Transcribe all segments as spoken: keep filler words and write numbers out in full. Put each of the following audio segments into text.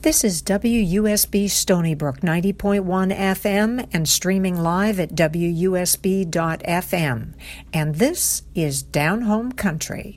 This is W U S B Stony Brook ninety point one F M and streaming live at W U S B dot F M. And this is Down Home Country.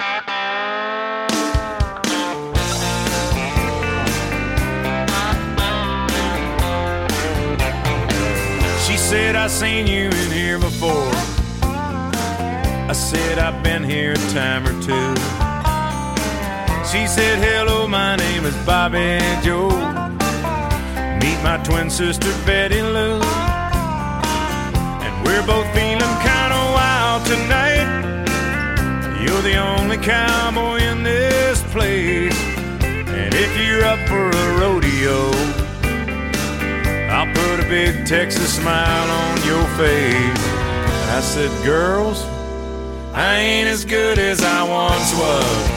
She said, I seen you in here before. I said, I've been here a time or two. She said, hello, my name is Bobby Joe. Meet my twin sister, Betty Lou. And we're both feeling kind of wild tonight. You're the only cowboy in this place. And if you're up for a rodeo, I'll put a big Texas smile on your face. And I said, girls, I ain't as good as I once was.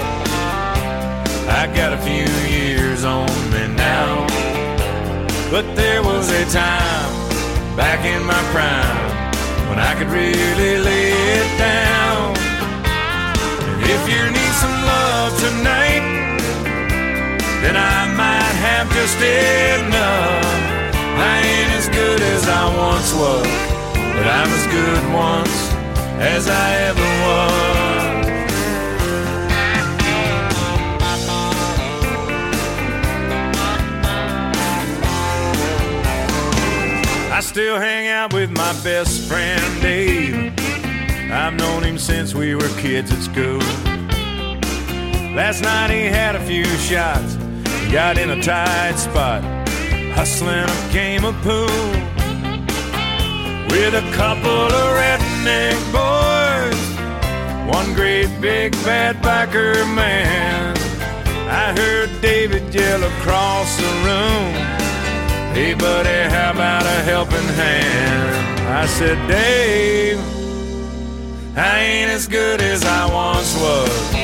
I got a few years on me now, but there was a time back in my prime when I could really lay it down. And if you need some love tonight, then I might have just enough. I ain't as good as I once was, but I'm as good once as I ever was. I still hang out with my best friend Dave. I've known him since we were kids at school. Last night he had a few shots, he got in a tight spot, hustling a game of pool with a couple of redneck boys, one great big bad biker man. I heard David yell across the room, hey buddy, how about a helping hand? I said, Dave, I ain't as good as I once was.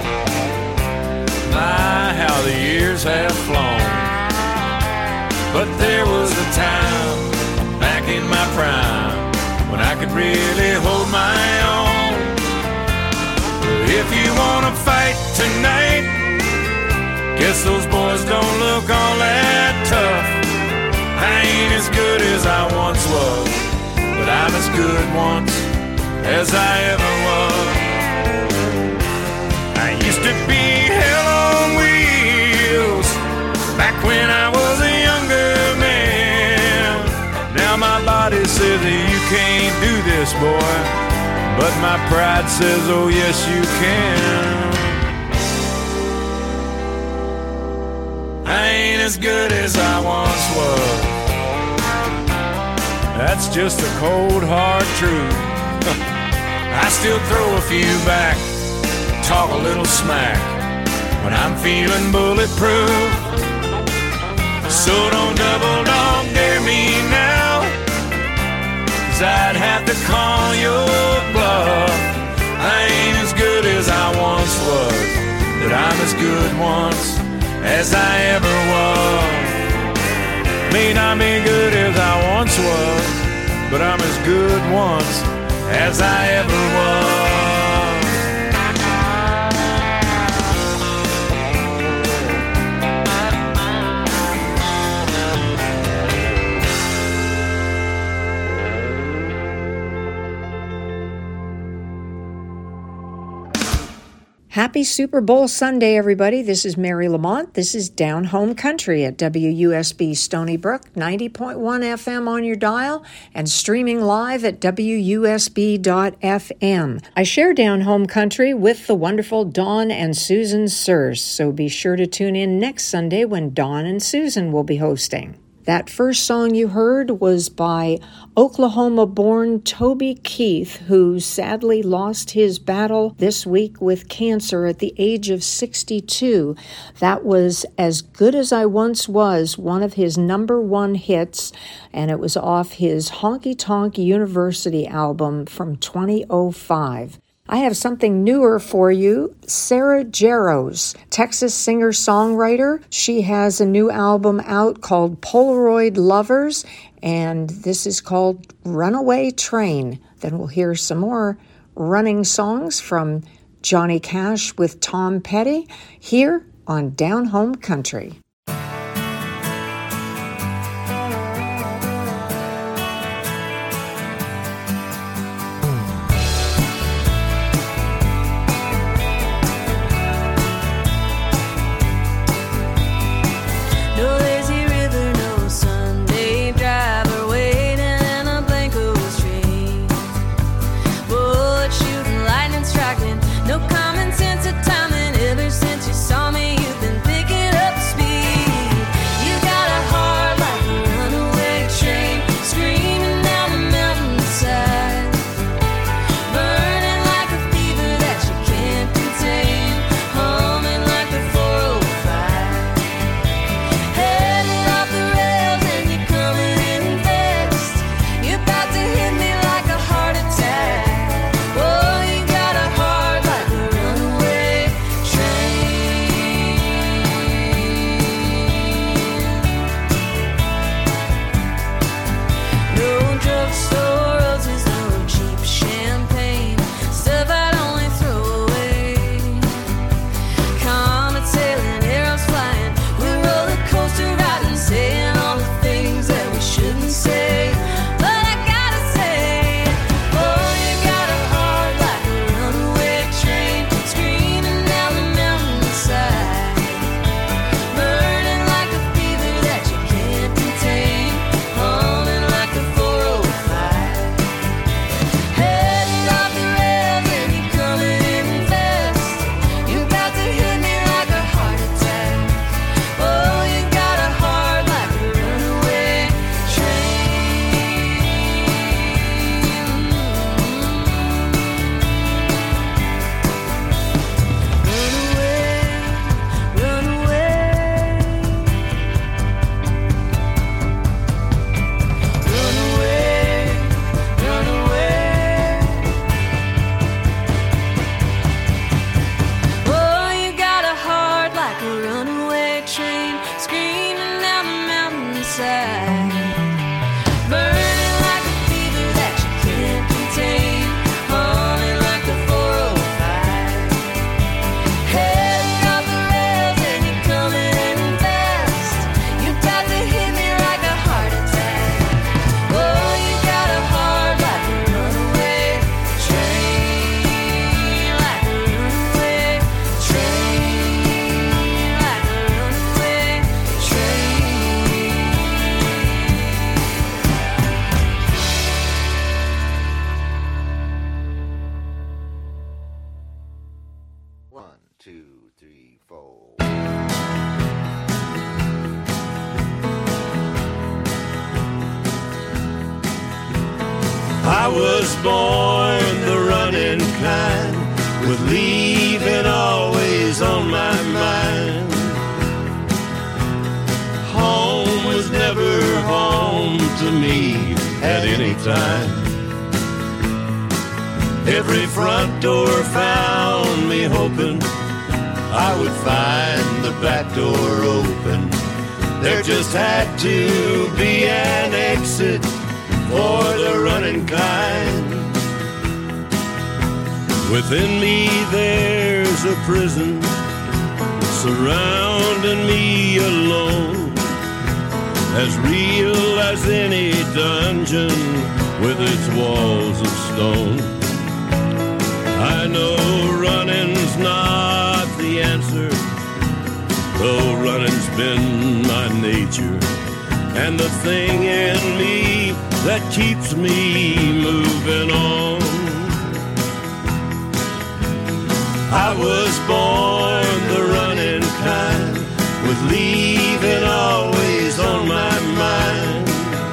My, how the years have flown. But there was a time back in my prime when I could really hold my own. If you wanna fight tonight, guess those boys don't look all that tough. I ain't as good as I once was, but I'm as good once as I ever was. I used to be hell on wheels back when I was a younger man. Now my body says that you can't do this, boy, but my pride says, oh yes you can. I ain't as good as I once was. That's just the cold hard truth. I still throw a few back, talk a little smack when I'm feeling bulletproof. So don't double dog dare me now, 'cause I'd have to call your bluff. I ain't as good as I once was, but I'm as good once as I ever was. May not be good as I once was, but I'm as good once as I ever was. Happy Super Bowl Sunday, everybody. This is Mary Lamont. This is Down Home Country at W U S B Stony Brook, ninety point one F M on your dial, and streaming live at W U S B dot F M. I share Down Home Country with the wonderful Dawn and Susan Searse, so be sure to tune in next Sunday when Dawn and Susan will be hosting. That first song you heard was by Oklahoma-born Toby Keith, who sadly lost his battle this week with cancer at the age of sixty-two. That was As Good As I Once Was, one of his number one hits, and it was off his Honky Tonk University album from twenty oh five. I have something newer for you. Sarah Jarosz, Texas singer-songwriter. She has a new album out called Polaroid Lovers, and this is called Runaway Train. Then we'll hear some more running songs from Johnny Cash with Tom Petty here on Down Home Country. inside. Burning like a fever that you can't contain. Humming like the four oh five. Heading off the rails and you're coming in fast. You're about to hit me like a heart attack. Oh, you got a heart like a runaway train. Like a runaway train. Like a runaway train. One, two, three, four. I was born the running kind, with leaving always on my mind. Home was never home to me at any time. Every front door found me hoping I would find the back door open. There just had to be an exit for the running kind. Within me there's a prison surrounding me alone, as real as any dungeon with its walls of stone. I know running's not the answer, though running's been my nature, and the thing in me that keeps me moving on. I was born the running kind, with leaving always on my mind.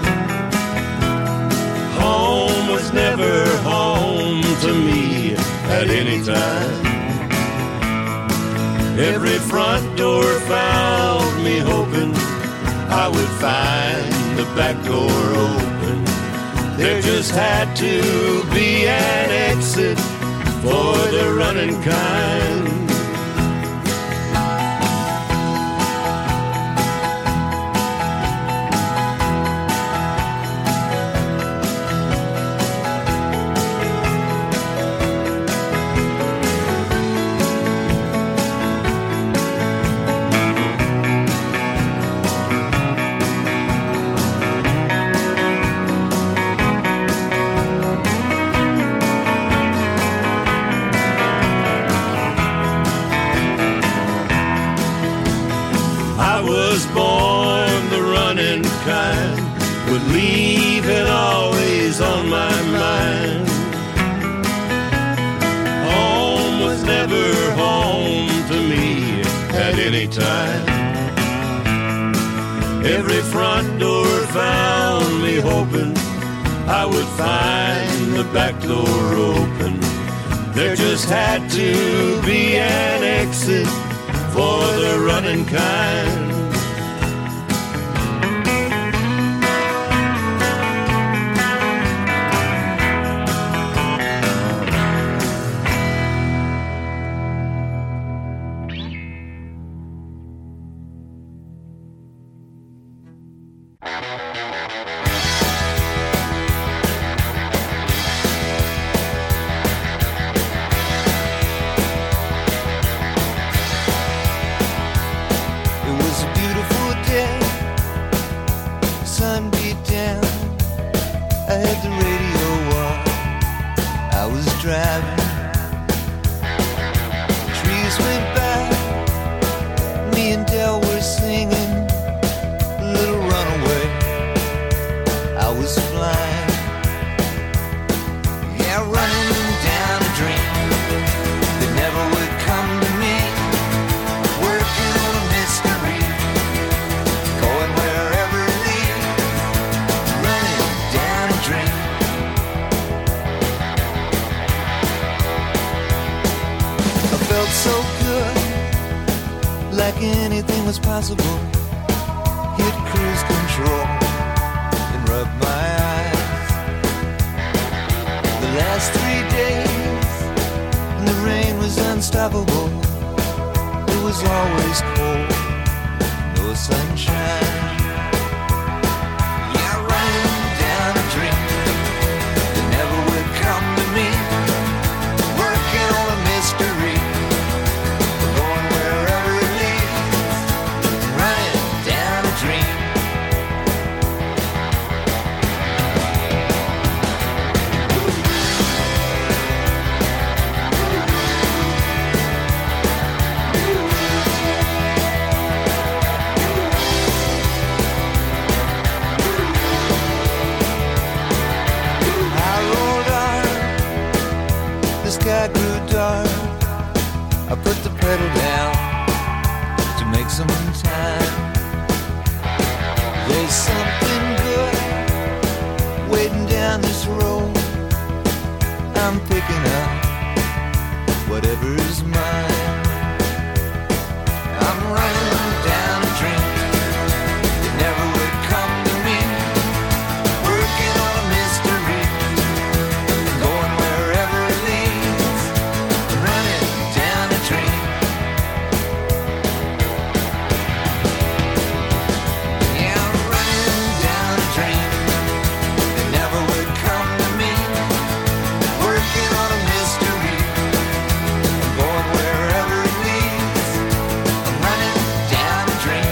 Home was never home to me at any time. Every front door found me hoping I would find the back door open. There just had to be an exit for the running kind. I was born the running kind, with leaving always on my mind. Home was never home to me at any time. Every front door found me hoping I would find the back door open. There just had to be an exit for the running kind. There's something good waiting down this road. I'm picking up whatever is mine. I'm running down a dream that never would come to me. Working on a mystery, going wherever it leads. I'm running down a dream. Yeah, I'm running down a dream that never would come to me. Working on a mystery, going wherever it leads. I'm running down a dream.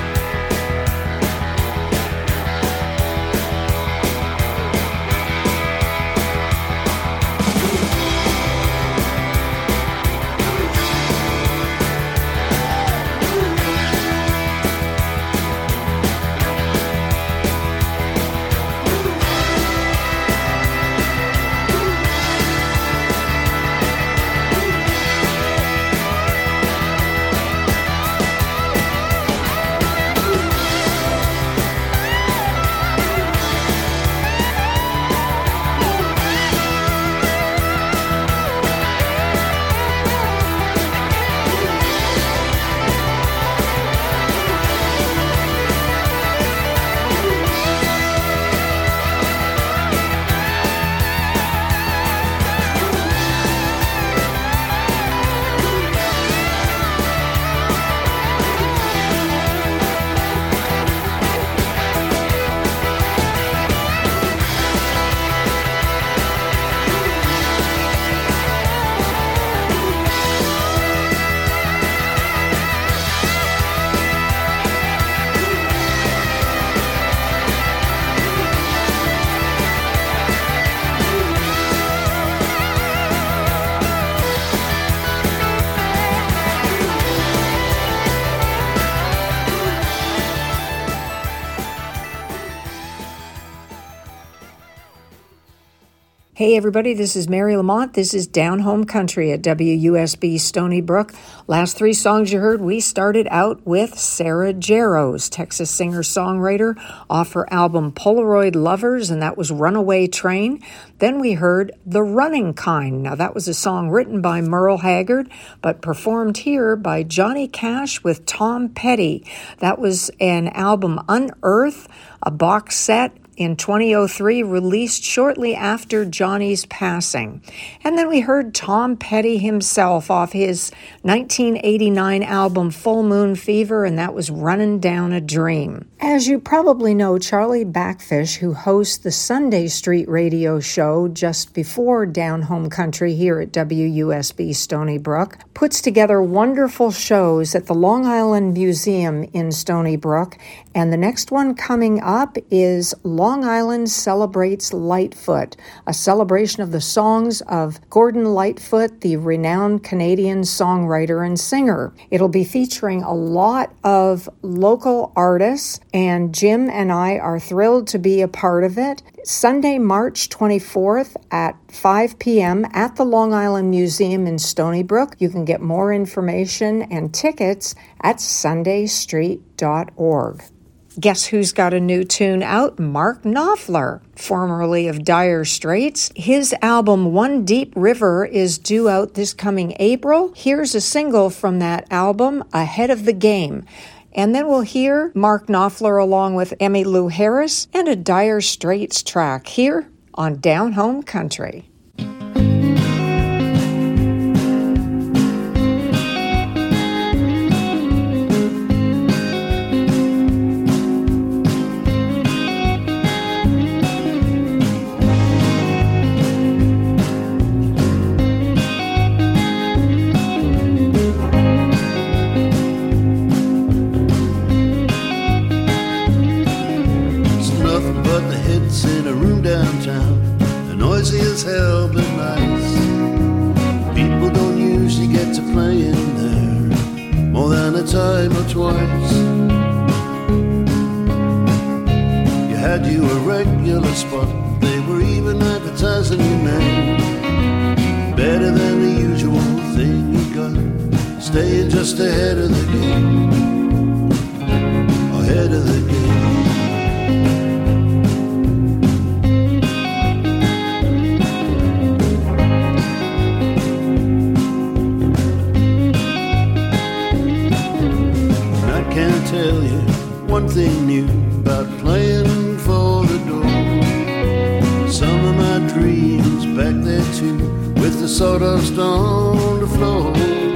Hey everybody, this is Mary Lamont. This is Down Home Country at W U S B Stony Brook. Last three songs you heard, we started out with Sarah Jarosz, Texas singer-songwriter, off her album Polaroid Lovers, and that was Runaway Train. Then we heard The Running Kind. Now that was a song written by Merle Haggard, but performed here by Johnny Cash with Tom Petty. That was an album Unearth, a box set in twenty oh three, released shortly after Johnny's passing. And then we heard Tom Petty himself off his nineteen eighty-nine album Full Moon Fever, and that was Running Down a Dream. As you probably know, Charlie Backfish, who hosts the Sunday Street radio show just before Down Home Country here at W U S B Stony Brook, puts together wonderful shows at the Long Island Museum in Stony Brook, and the next one coming up is Long Island Celebrates Lightfoot, a celebration of the songs of Gordon Lightfoot, the renowned Canadian songwriter and singer. It'll be featuring a lot of local artists, and Jim and I are thrilled to be a part of it. Sunday, March twenty-fourth at five p.m. at the Long Island Museum in Stony Brook. You can get more information and tickets at sunday street dot org. Guess who's got a new tune out? Mark Knopfler, formerly of Dire Straits. His album One Deep River is due out this coming April. Here's a single from that album, Ahead of the Game. And then we'll hear Mark Knopfler along with Emmylou Harris and a Dire Straits track here on Down Home Country. As hell but nice. People don't usually get to play in there more than a time or twice. You had you a regular spot, they were even advertising your name. Better than the usual thing you got, staying just ahead of the game. Ahead of the game. tell you one thing new about playing for the door. Some of my dreams back there too, with the sawdust on the floor.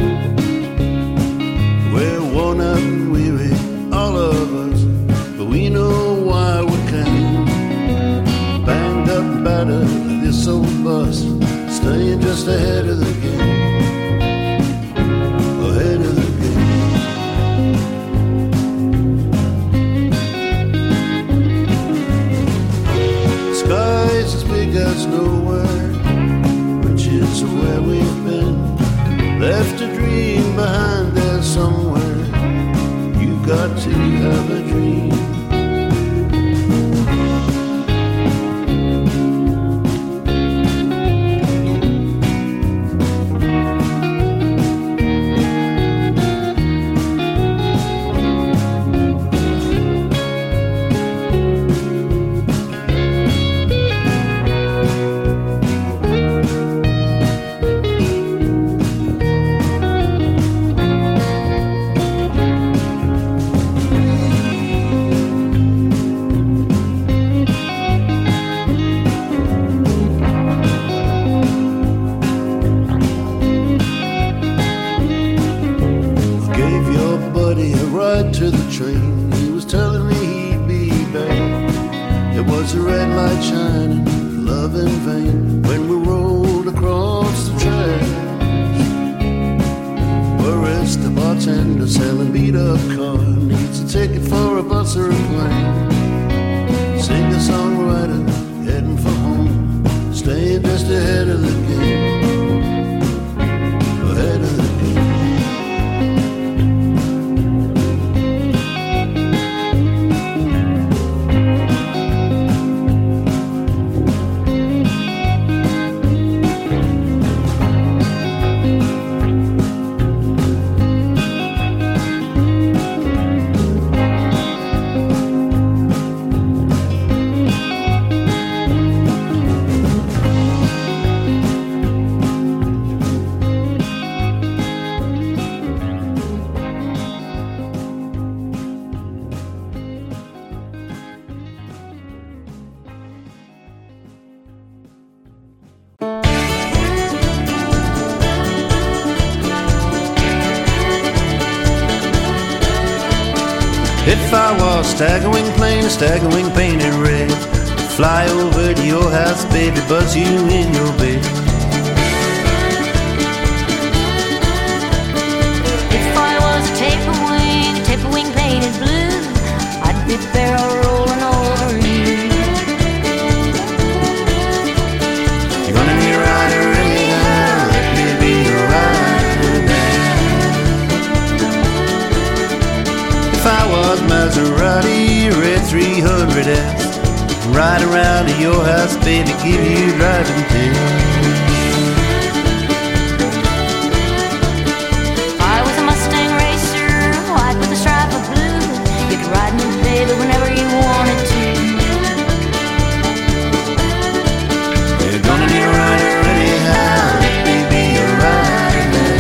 We're worn out and weary, all of us, but we know why we came. Banged up and battered like this old bus, staying just ahead of the game. Ahead of the game. Skies as big as nowhere, which is where we've been. Left a dream behind there somewhere. You got to have a dream. To the train, he was telling me he'd be back. It was a red light shining, love in vain, when we rolled across the tracks. Boris, the bartender, selling beat-up car, needs a ticket for a bus or a plane. Singer-songwriter, heading for home, staying just ahead of the game. Ahead of the game. If I was stagger wing plane, a stagger wing painted red, fly over to your house, baby, buzz you in your bed. If I was a taper wing, taper wing painted blue, I'd be barrel rolling over you. You're gonna be a rider anyhow, let me be a rider now. If I was Maserati, red three hundred S, ride around to your house, baby, give you driving tips. If I was a Mustang racer, white with a stripe of blue, you could ride me, baby, whenever you wanted to. You're gonna be a rider anyhow, let me be a rider now.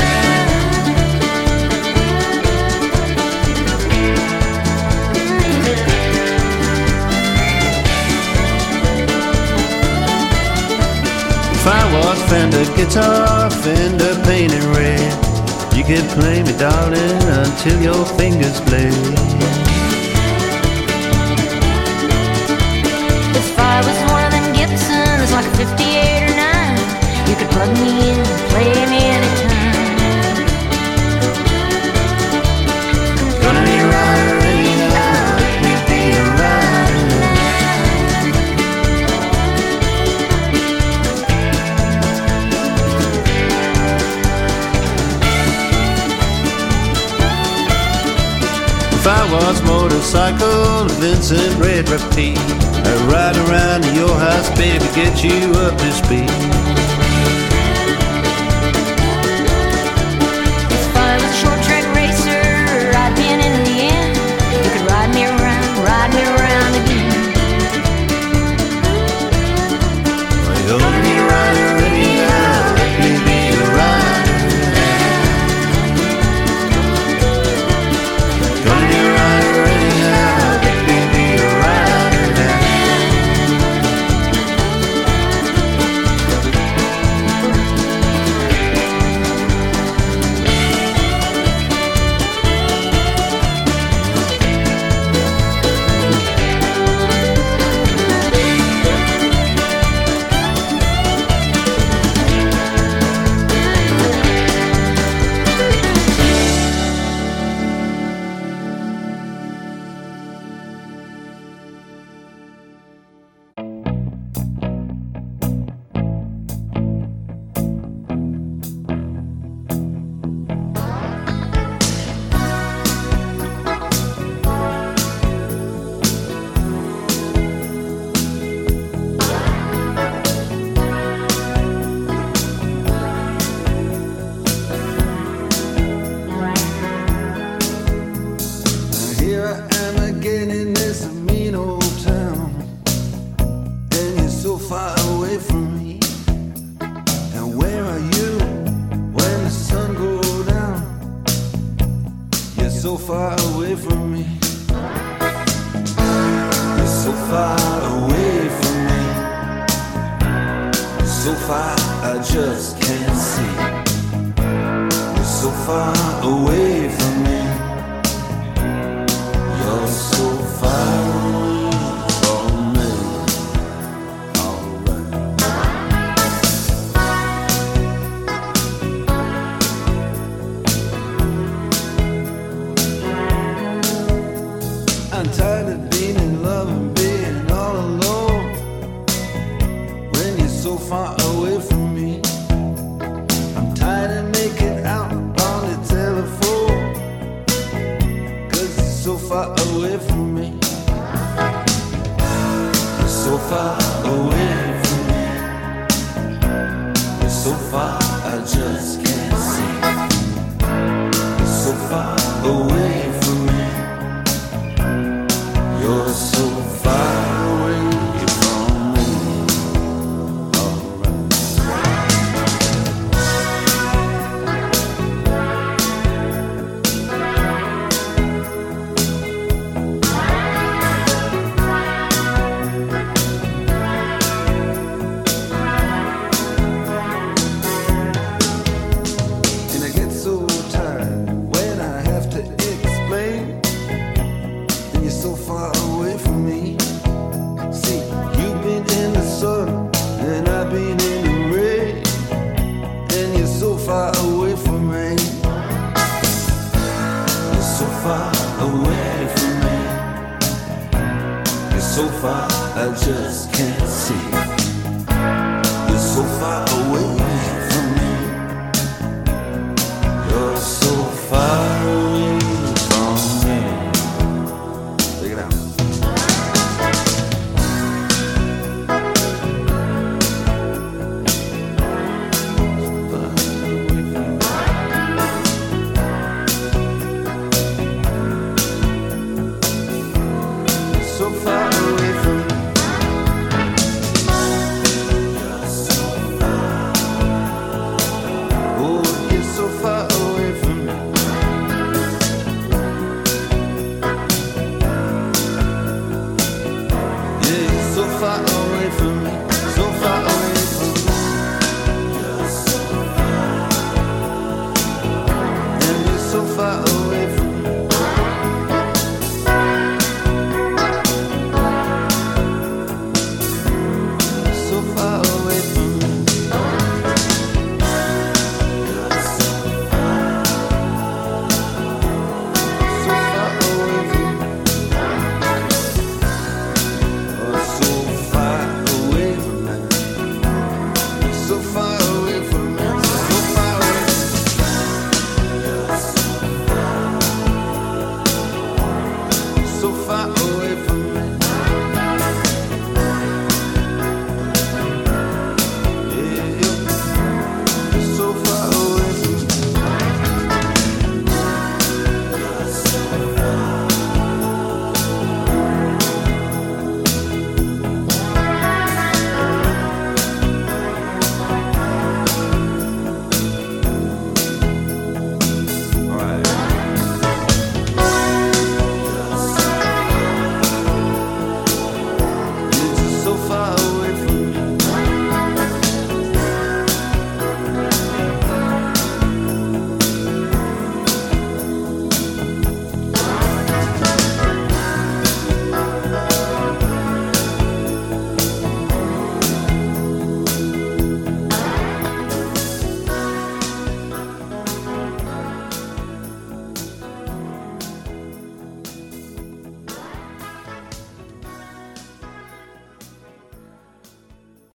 If I was Fender guitar, Fender painted red, you could play me, darling, until your fingers bled. If I was one of them Gibsons, like a fifty-eight or nine, you could plug me in and play me anytime. Gonna be a rider anyhow, let me be a rider now. If I was motorcycle, Vincent Red Repeat, I'd ride around to your house, baby, get you up to speed. If I was a short track racer, I'd be an Indian. You could ride me around, ride me around again. You're gonna be a rider anyhow, let me be a rider now. Gonna be a rider again in this mean old town, and you're so far away from me. And where are you when the sun goes down? You're so far away from me. You're so far away from me. So far I just can't see. You're so far away from me. You're so far away from me. Alright. I'm tired of being in love and being all alone when you're so far away from me. I'm tired of making out on the telephone, 'cause you're so far away from me. You're so far away from me. You're so far I just can't see. You're so far away from me. You're so far away from me. Alright. And I get so tired when I have to explain. And you're so far away from me. See, you've been in the sun and I've been in the rain, and you're so far away from me. You're so far away from me. You're so far I just can't see. You're so far away from me. You're so far away from me. Check it out. So far away from me. Oh, you're so far away from me. Yeah, you're so far away from me. So far away from me. And you're so far away from me.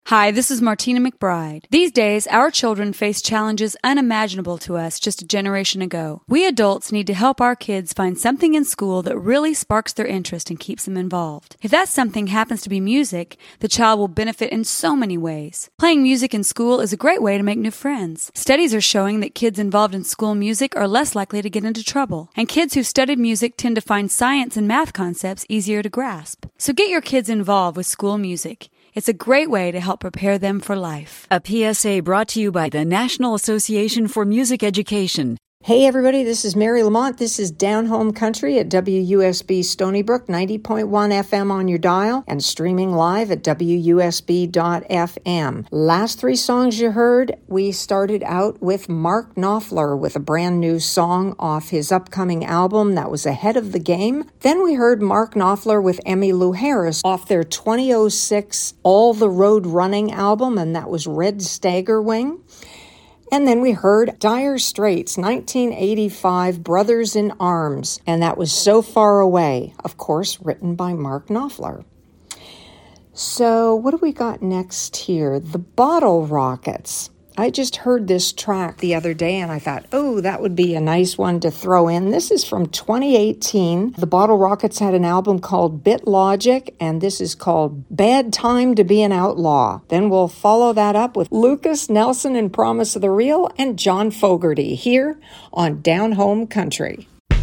Hi, this is Martina McBride. These days, our children face challenges unimaginable to us just a generation ago. We adults need to help our kids find something in school that really sparks their interest and keeps them involved. If that something happens to be music, the child will benefit in so many ways. Playing music in school is a great way to make new friends. Studies are showing that kids involved in school music are less likely to get into trouble, and kids who studied music tend to find science and math concepts easier to grasp. So get your kids involved with school music. It's a great way to help prepare them for life. A P S A brought to you by the National Association for Music Education. Hey everybody, this is Mary Lamont. This is Down Home Country at W U S B Stony Brook, ninety point one F M on your dial, and streaming live at W U S B dot F M. Last three songs you heard, we started out with Mark Knopfler with a brand new song off his upcoming album that was Ahead of the Game. Then we heard Mark Knopfler with Emmylou Harris off their twenty oh six All the Road Running album, and that was Red Staggerwing. And then we heard Dire Straits' nineteen eighty-five Brothers in Arms, and that was So Far Away, of course, written by Mark Knopfler. So what do we got next here? The Bottle Rockets. I just heard this track the other day and I thought, oh, that would be a nice one to throw in. This is from twenty eighteen. The Bottle Rockets had an album called Bit Logic, and this is called Bad Time to Be an Outlaw. Then we'll follow that up with Lucas Nelson and Promise of the Real and John Fogerty here on Down Home Country.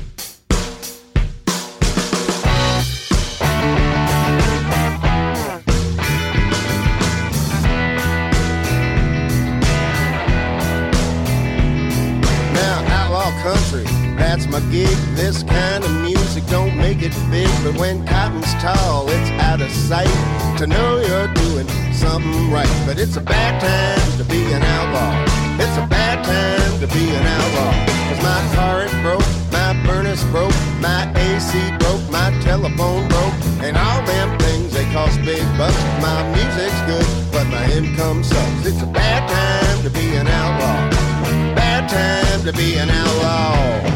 Country, that's my gig. This kind of music don't make it big, but when cotton's tall, it's out of sight. To know you're doing something right, but it's a bad time to be an outlaw. It's a bad time to be an outlaw. Cause my car is broke, my furnace broke, my A C broke, my telephone broke, and all them things, they cost big bucks. My music's good, but my income sucks. It's a bad time to be an outlaw. Bad time to be an outlaw.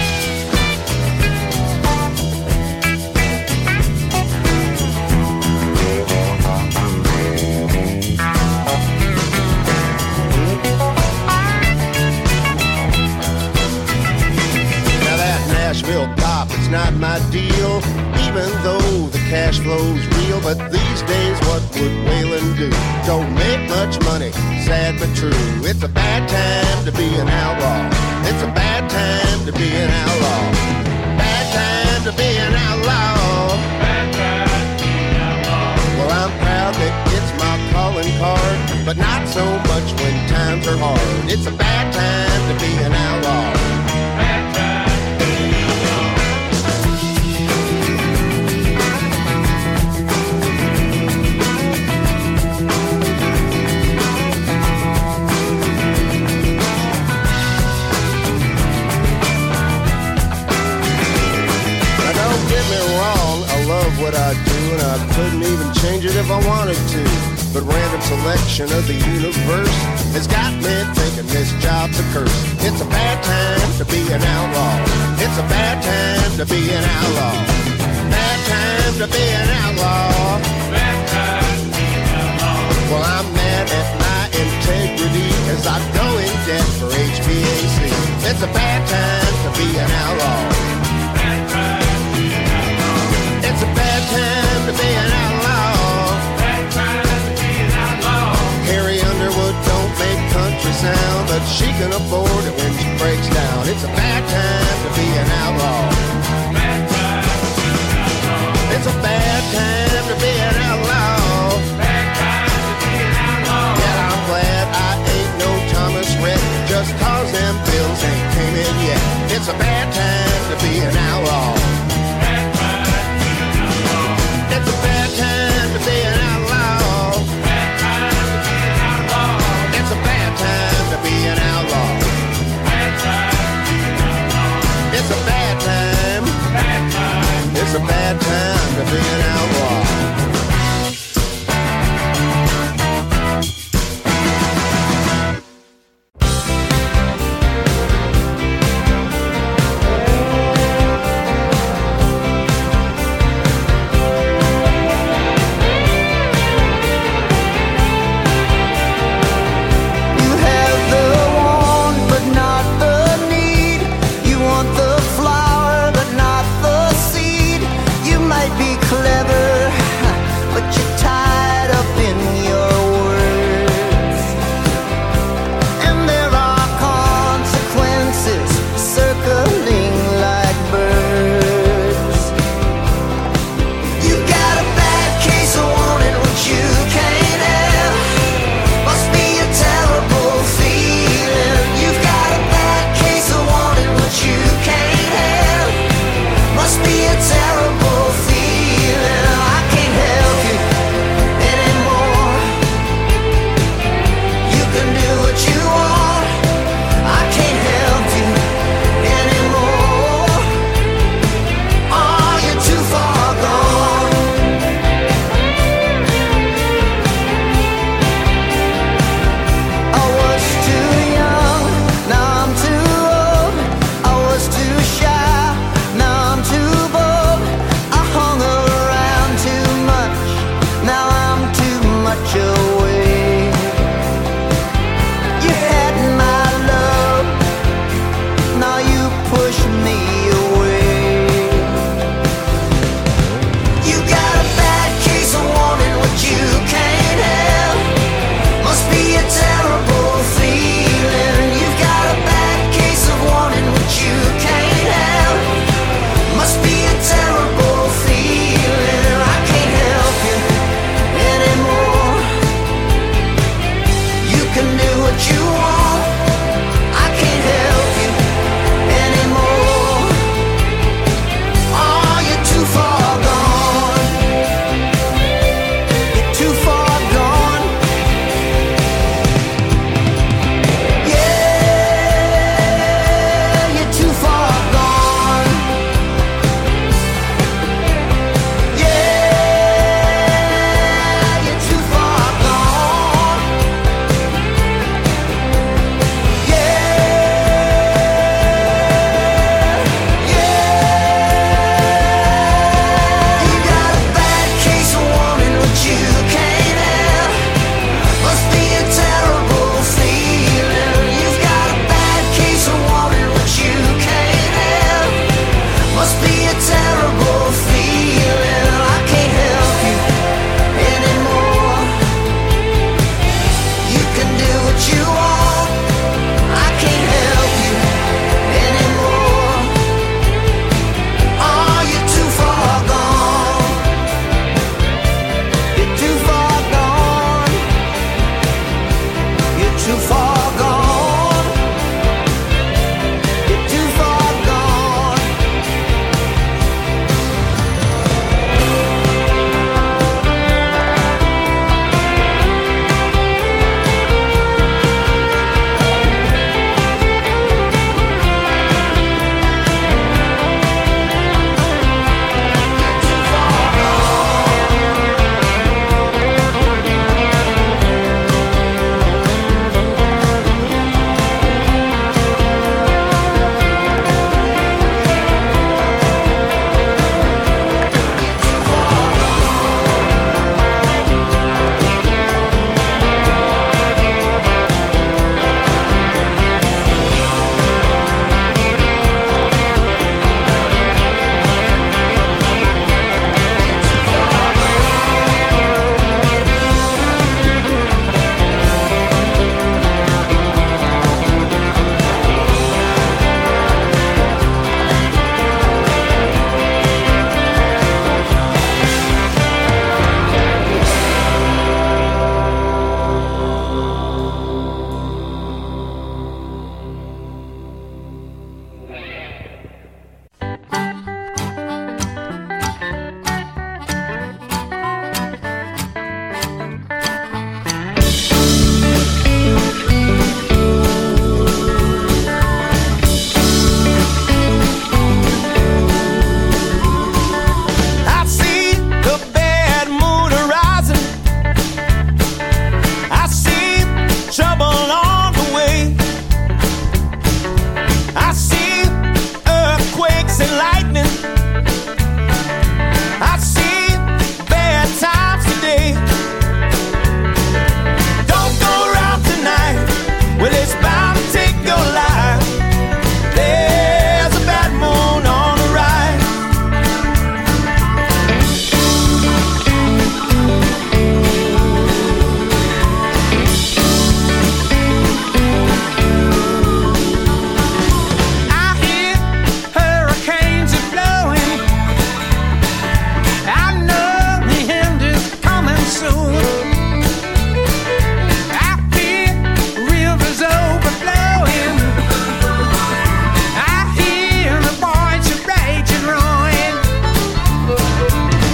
Now that Nashville pop, it's not my deal, even though the cash flow's real. But these days, what would Waylon do? Don't make much money, sad but true. It's a bad time to be an outlaw. It's a bad time to be an outlaw. Bad time to be an outlaw. Bad time to be an outlaw. Well, I'm proud that it's my calling card, but not so much when times are hard. It's a bad time to be an outlaw. Bad time to be an outlaw. What I do, and I couldn't even change it if I wanted to. But random selection of the universe has got me thinking this job's a curse. It's a bad time to be an outlaw. It's a bad time to be an outlaw. Bad time to be an outlaw. Bad time to be an outlaw. Well, I'm mad at my integrity as I go in debt for H V A C. It's a bad time to be an outlaw. Bad time. It's a bad time to be an outlaw. Bad time to be an outlaw. Carrie Underwood don't make country sound, but she can afford it when she breaks down. It's a bad time to be an outlaw. Bad time to be an outlaw. It's a bad time to be an outlaw. Bad time to be an outlaw. Yet I'm glad I ain't no Thomas Rhett, just cause them bills ain't came in yet. It's a bad time to be an outlaw. It's a bad time to be an outlaw. Bad time to be an outlaw. It's a bad time to be an outlaw. Bad time to be an outlaw. It's a bad time. Bad time. It's a bad time to be an outlaw. clever, but you're tied up in your words. And there are consequences circling like birds. You got a bad case of wanting what you can't have. Must be a terrible feeling. You've got a bad case of wanting what you can't have. Must be a terrible feeling.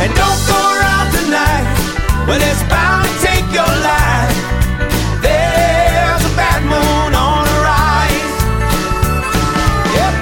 And don't go around tonight when it's bound to take your life. There's a bad moon on the rise. Yep.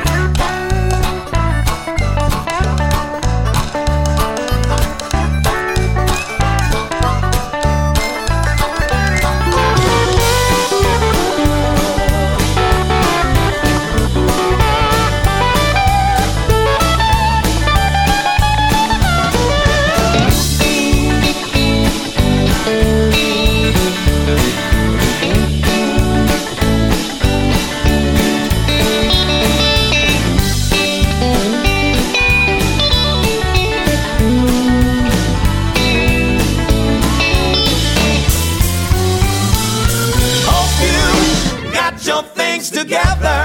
Together,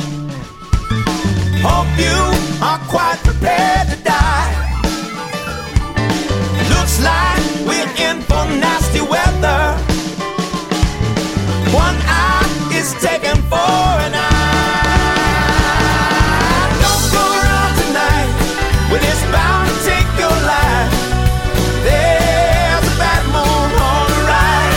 hope you are quite prepared to die. Looks like we're in for nasty weather. One eye is taken for an eye. Don't go around tonight when it's bound to take your life. There's a bad moon on the rise.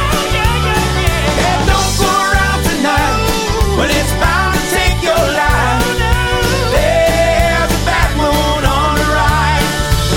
And don't go around tonight when it's bound to take your life. There's a bad moon on the rise.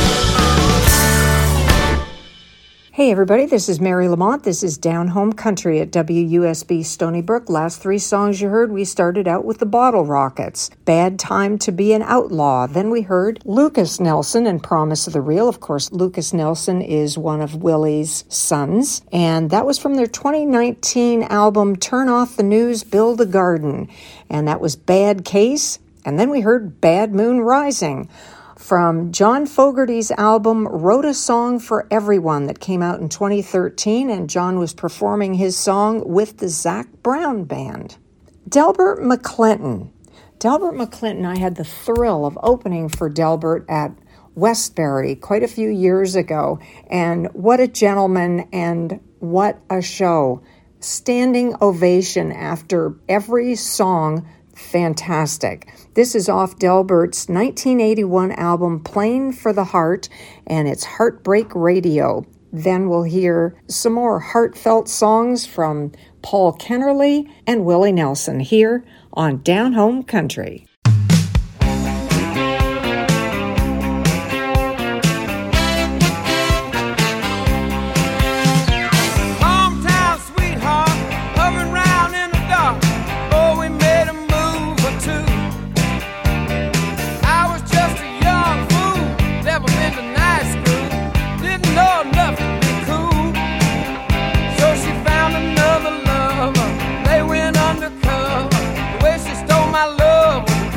Hey everybody, this is Mary Lamont. This is Down Home Country at W U S B Stony Brook. Last three songs you heard, we started out with the Bottle Rockets, Bad Time to Be an Outlaw. Then we heard Lucas Nelson and Promise of the Real. Of course, Lucas Nelson is one of Willie's sons. And that was from their twenty nineteen album, Turn Off the News, Build a Garden. And that was Bad Case. And then we heard Bad Moon Rising from John Fogerty's album Wrote a Song for Everyone that came out in twenty thirteen, and John was performing his song with the Zac Brown Band. Delbert McClinton. Delbert McClinton, I had the thrill of opening for Delbert at Westbury quite a few years ago, and what a gentleman and what a show. Standing ovation after every song. Fantastic. This is off Delbert's nineteen eighty-one album, Plain for the Heart, and it's Heartbreak Radio. Then we'll hear some more heartfelt songs from Paul Kennerly and Willie Nelson here on Down Home Country. They went undercover. The way she stole my love was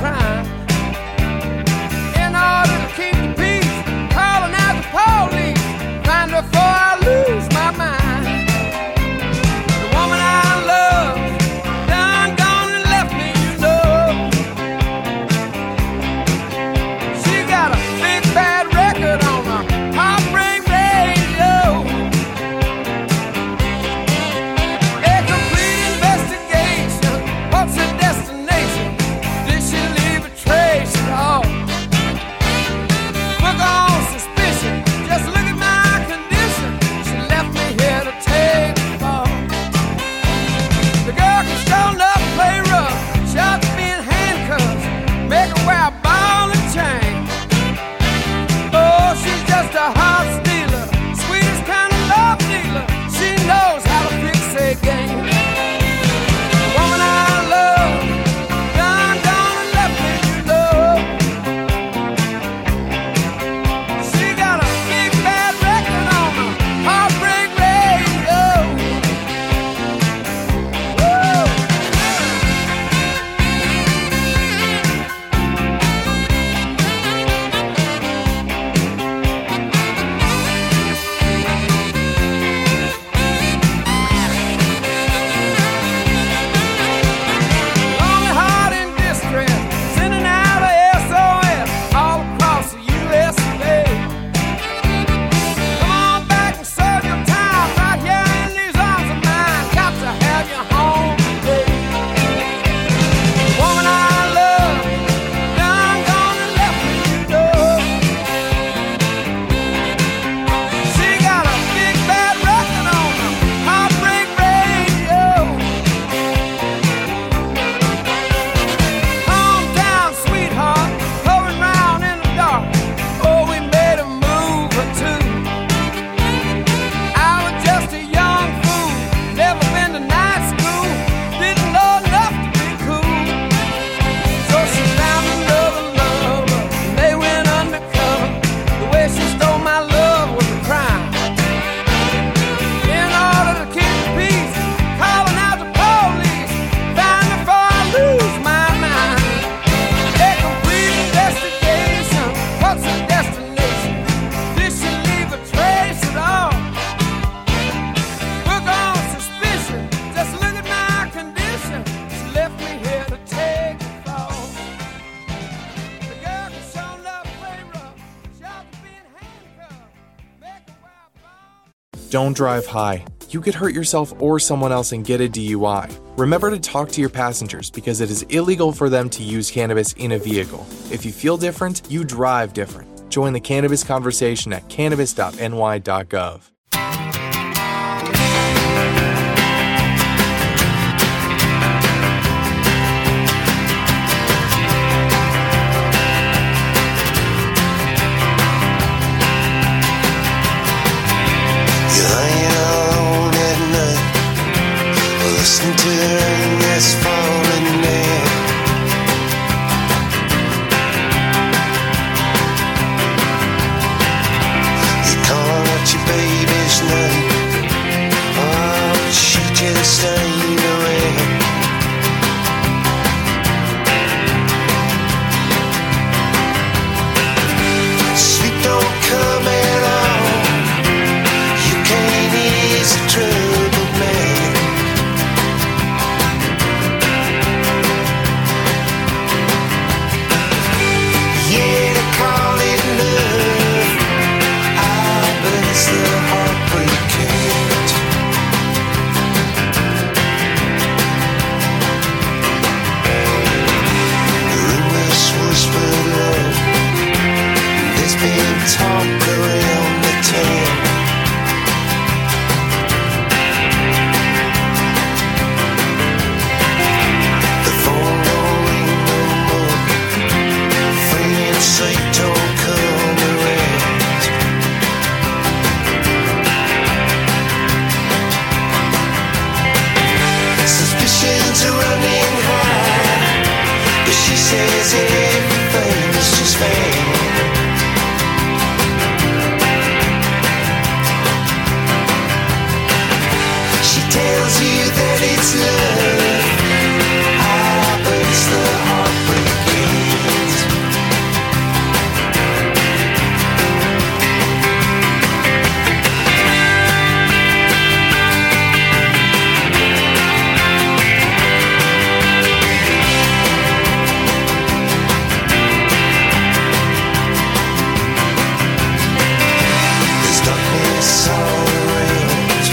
Don't drive high. You could hurt yourself or someone else and get a D U I. Remember to talk to your passengers because it is illegal for them to use cannabis in a vehicle. If you feel different, you drive different. Join the cannabis conversation at cannabis dot n y dot gov. Listen to this falling nail. You call out your baby's name. Oh, she just ain't around. Sleep don't come at all. You can't ease a troubled man. Talk around the town. The phone don't ring no more. Friends say don't come around. Suspicions are running high, but she says everything's just fine. Tells you that it's love, ah, but it's the heartbreak ends. There's darkness all around.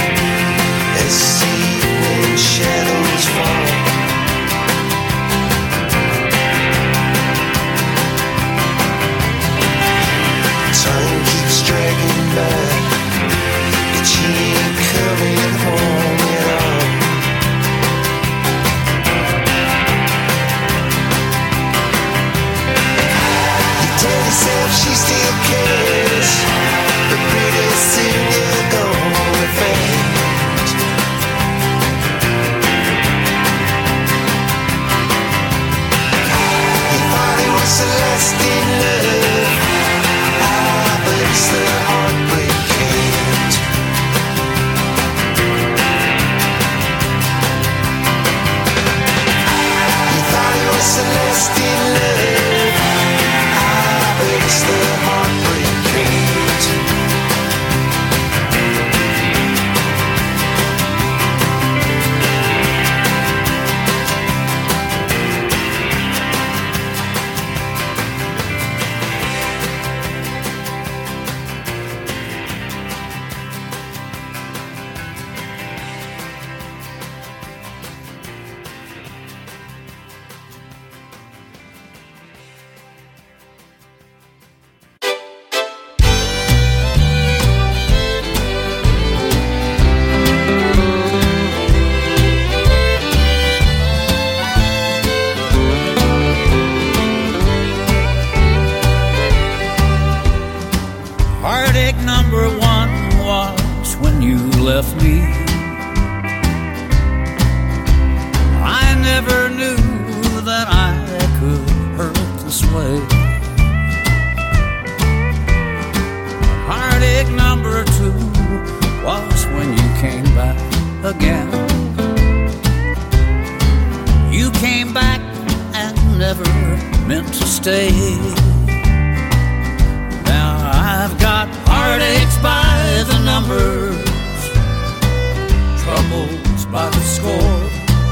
Shadows fall. Time keeps dragging by, but she ain't coming home at all. You tell yourself she still cares, but pretty soon you're gonna faint. It's a lasting love, ah, but it's the heartbreak end. You thought it was a lasting love, ah, but it's the heartbreak end. Left me. I never knew that I could hurt this way. Heartache number two was when you came back again. You came back and never meant to stay. Now I've got heartaches by the number, troubles by the score.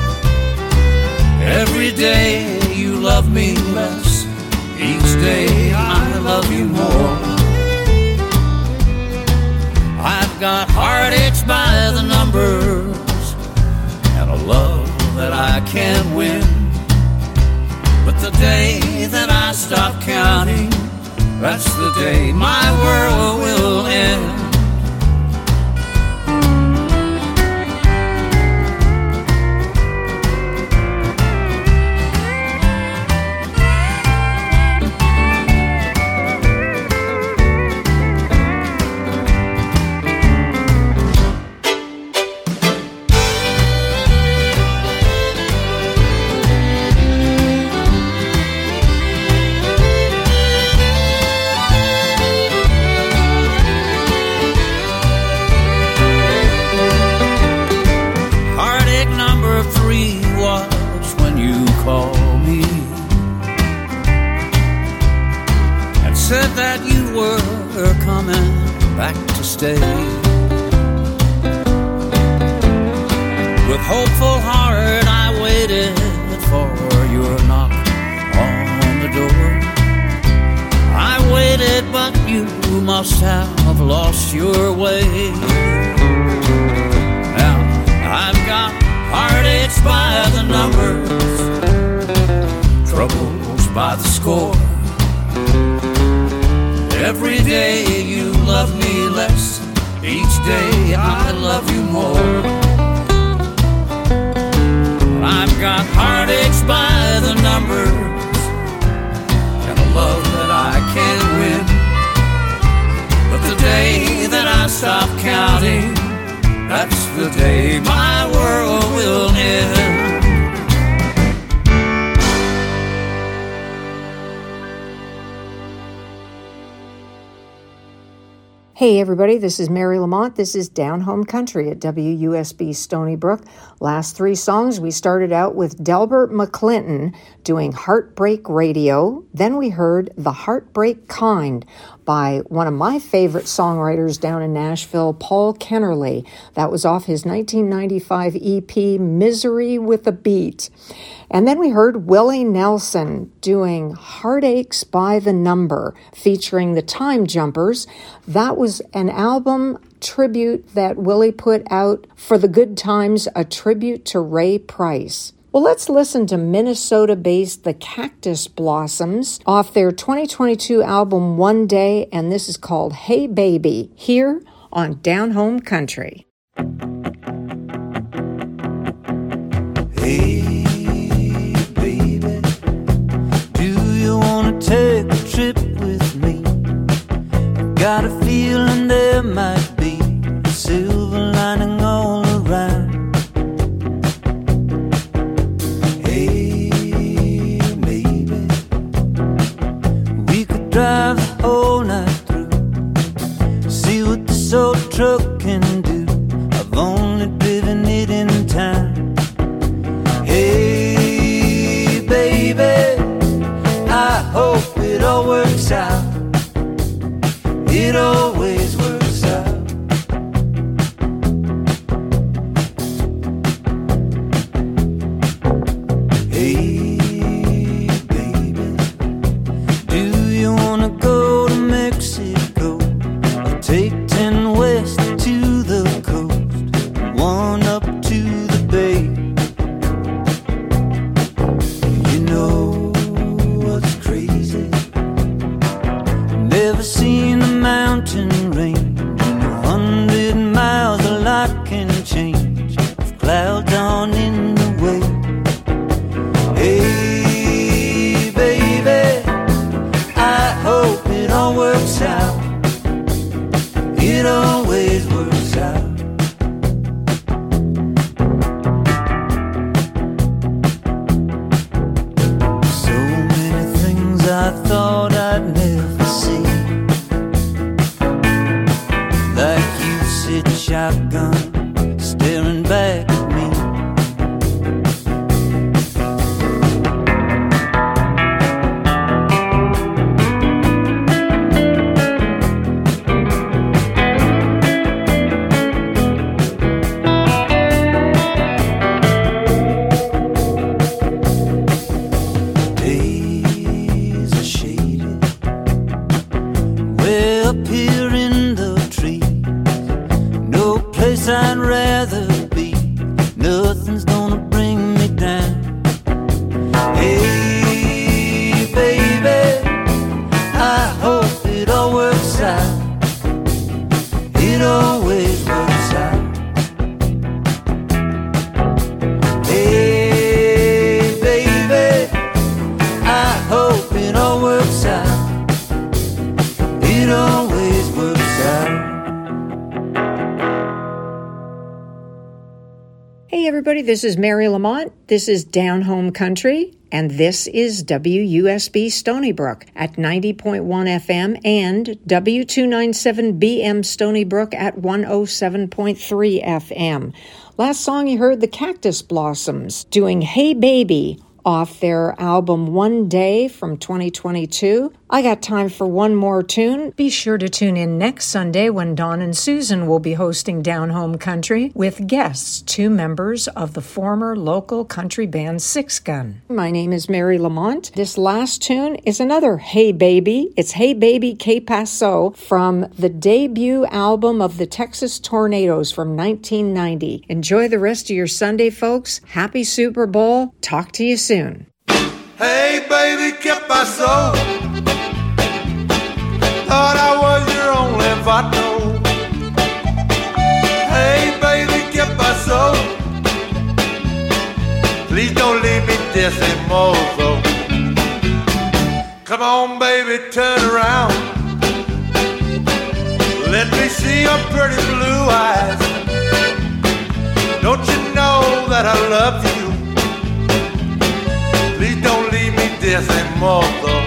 Every day you love me less, each day I love you more. I've got heartaches by the numbers and a love that I can't win. But the day that I stop counting, that's the day my world will end. Said that you were coming back to stay. With hopeful heart I waited for your knock on the door. I waited, but you must have lost your way. Now I've got heartaches by the numbers, troubles by the score. Every day you love me less, each day I love you more. I've got heartaches by the numbers and a love that I can't win. But the day that I stop counting, that's the day my world will end. Hey everybody, this is Mary Lamont. This is Down Home Country at W U S B Stony Brook. Last three songs, we started out with Delbert McClinton doing Heartbreak Radio. Then we heard The Heartbreak Kind by one of my favorite songwriters down in Nashville, Paul Kennerly. That was off his nineteen ninety-five E P, Misery with a Beat. And then we heard Willie Nelson doing Heartaches by the Number, featuring the Time Jumpers. That was an album tribute that Willie put out for the Good Times, a tribute to Ray Price. Well, let's listen to Minnesota-based The Cactus Blossoms off their twenty twenty-two album One Day, and this is called Hey Baby, here on Down Home Country. Hey take a trip with me. Got a feeling there might be a silver lining all around. Hey, maybe we could drive the whole night through, see what this old truck can do. I've only driven it in time. Hey, baby, I hope it all works out. It always works out. Hey, baby, do you wanna go to Mexico? I'll take ten west to the coast, one up to the bay. You know what's crazy? Never seen a mountain range. In a hundred miles a lot can change if clouds aren't in the way. Hey baby, I hope it all works out. It always works out. So many things I thought I'd never see, like you sit shotgun staring back at me. Days are shaded way up here in the trees. I'd rather be. Nothing's gonna bring me down. Hey, baby, I hope it all works out. It always works out. Hey, baby, I hope it all works out. It always works out. Hey everybody, this is Mary Lamont. This is Down Home Country, and this is W U S B Stony Brook at ninety point one F M and W two ninety-seven B M Stony Brook at one oh seven point three F M. Last song you heard, the Cactus Blossoms doing Hey Baby off their album One Day from twenty twenty-two. I got time for one more tune. Be sure to tune in next Sunday when Dawn and Susan will be hosting Down Home Country with guests, two members of the former local country band Six Gun. My name is Mary Lamont. This last tune is another Hey Baby. It's Hey Baby Que Paso from the debut album of the Texas Tornadoes from nineteen ninety. Enjoy the rest of your Sunday, folks. Happy Super Bowl. Talk to you soon. Hey, baby, ¿qué pasó? Thought I was your only vato. Hey, baby, ¿qué pasó? Please don't leave me desimoso. Come on, baby, turn around. Let me see your pretty blue eyes. Don't you know that I love you? Please don't leave me desimoso.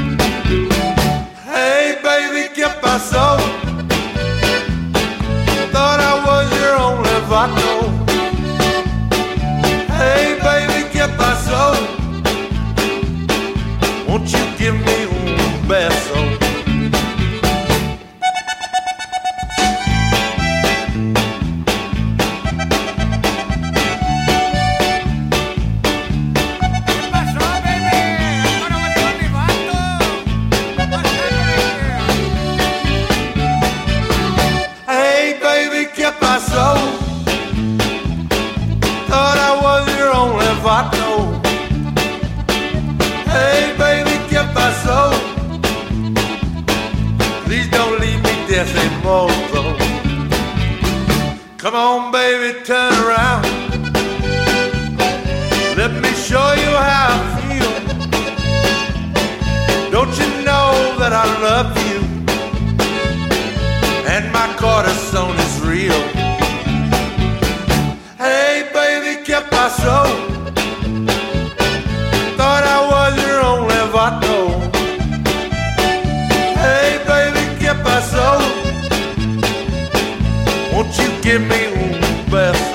Hey, baby, ¿qué pasó? Thought I was your only vato. Hey, baby, ¿qué pasó? Won't you give me un beso? Thought I was your only vato. Hey, baby, ¿qué pasó? Please don't leave me desimoso. Come on, baby, turn around. Let me show you how I feel. Don't you know that I love you? And my corazón is real. Hey, baby, ¿qué pasó? Thought I was your only vato. Hey, baby, ¿qué pasó? Won't you give me un beso?